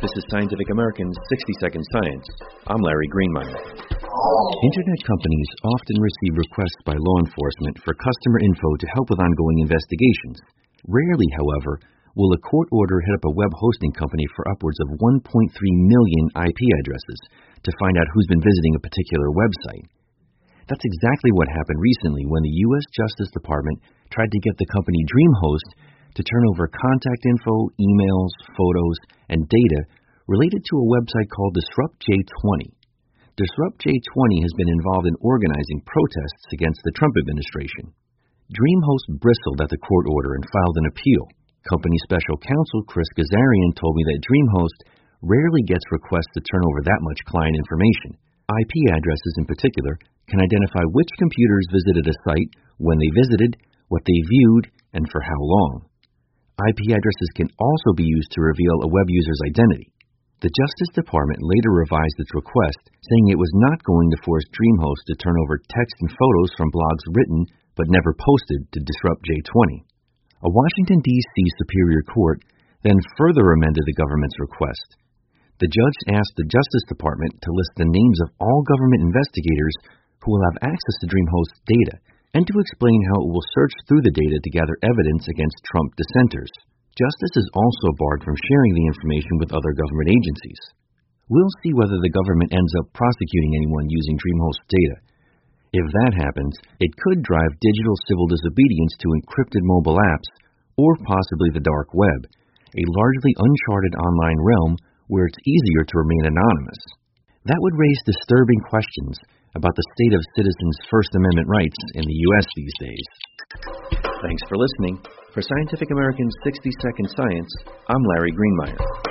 This is Scientific American's 60-Second Science. I'm Larry Greenmeyer. Internet companies often receive requests by law enforcement for customer info to help with ongoing investigations. Rarely, however, will a court order hit up a web hosting company for upwards of 1.3 million IP addresses to find out who's been visiting a particular website. That's exactly what happened recently when the U.S. Justice Department tried to get the company DreamHost to turn over contact info, emails, photos, and data related to a website called DisruptJ20. DisruptJ20 has been involved in organizing protests against the Trump administration. DreamHost bristled at the court order and filed an appeal. Company special counsel Chris Gazarian told me that DreamHost rarely gets requests to turn over that much client information. IP addresses in particular can identify which computers visited a site, when they visited, what they viewed, and for how long. IP addresses can also be used to reveal a web user's identity. The Justice Department later revised its request, saying it was not going to force DreamHost to turn over text and photos from blogs written but never posted to DisruptJ20. A Washington, D.C. Superior Court then further amended the government's request. The judge asked the Justice Department to list the names of all government investigators who will have access to DreamHost's data, and to explain how it will search through the data to gather evidence against Trump dissenters. Justice is also barred from sharing the information with other government agencies. We'll see whether the government ends up prosecuting anyone using DreamHost data. If that happens, it could drive digital civil disobedience to encrypted mobile apps, or possibly the dark web, a largely uncharted online realm where it's easier to remain anonymous. That would raise disturbing questions about the state of citizens' First Amendment rights in the U.S. these days. Thanks for listening. For Scientific American's 60-Second Science, I'm Larry Greenmeyer.